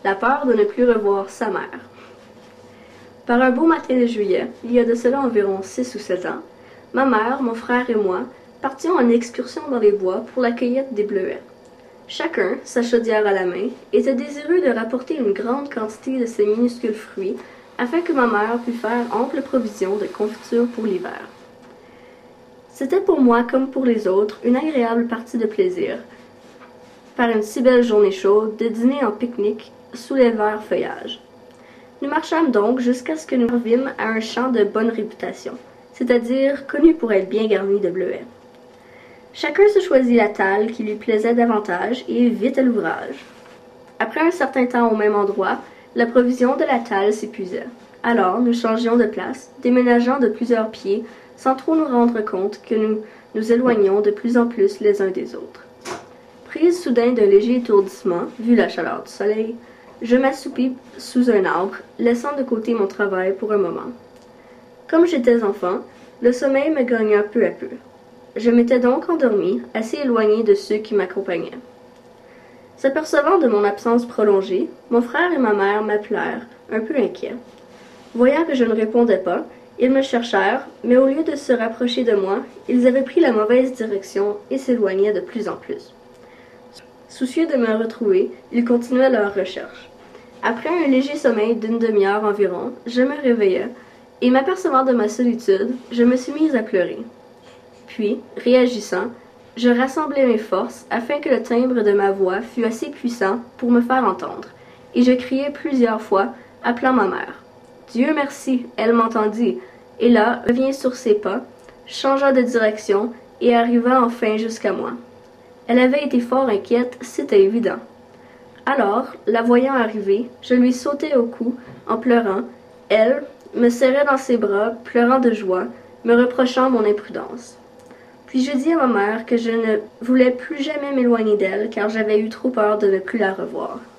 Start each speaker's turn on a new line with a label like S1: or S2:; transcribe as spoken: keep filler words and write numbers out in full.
S1: la peur de ne plus revoir sa mère. Par un beau matin de juillet, il y a de cela environ six ou sept ans, ma mère, mon frère et moi partions en excursion dans les bois pour la cueillette des bleuets. Chacun, sa chaudière à la main, était désireux de rapporter une grande quantité de ces minuscules fruits afin que ma mère pût faire ample provision de confiture pour l'hiver. C'était pour moi comme pour les autres une agréable partie de plaisir, par une si belle journée chaude, de dîner en pique-nique sous les verts feuillages. Nous marchâmes donc jusqu'à ce que nous arrivîmes à un champ de bonne réputation, c'est-à-dire connu pour être bien garni de bleuets. Chacun se choisit la talle qui lui plaisait davantage et vite à l'ouvrage. Après un certain temps au même endroit, la provision de la talle s'épuisait. Alors nous changions de place, déménageant de plusieurs pieds, sans trop nous rendre compte que nous nous éloignions de plus en plus les uns des autres. Prise soudain d'un léger étourdissement, vu la chaleur du soleil, je m'assoupis sous un arbre, laissant de côté mon travail pour un moment. Comme j'étais enfant, le sommeil me gagna peu à peu. Je m'étais donc endormi, assez éloigné de ceux qui m'accompagnaient. S'apercevant de mon absence prolongée, mon frère et ma mère m'appelèrent, un peu inquiets. Voyant que je ne répondais pas, ils me cherchèrent, mais au lieu de se rapprocher de moi, ils avaient pris la mauvaise direction et s'éloignaient de plus en plus. Soucieux de me retrouver, ils continuaient leur recherche. Après un léger sommeil d'une demi-heure environ, je me réveillai, et m'apercevant de ma solitude, je me suis mise à pleurer. Puis, réagissant, je rassemblai mes forces afin que le timbre de ma voix fût assez puissant pour me faire entendre, et je criai plusieurs fois, appelant ma mère. Dieu merci, elle m'entendit, et là, revint sur ses pas, changea de direction, et arriva enfin jusqu'à moi. Elle avait été fort inquiète, c'était évident. Alors, la voyant arriver, je lui sautai au cou, en pleurant. Elle me serrait dans ses bras, pleurant de joie, me reprochant mon imprudence. Puis je dis à ma mère que je ne voulais plus jamais m'éloigner d'elle, car j'avais eu trop peur de ne plus la revoir.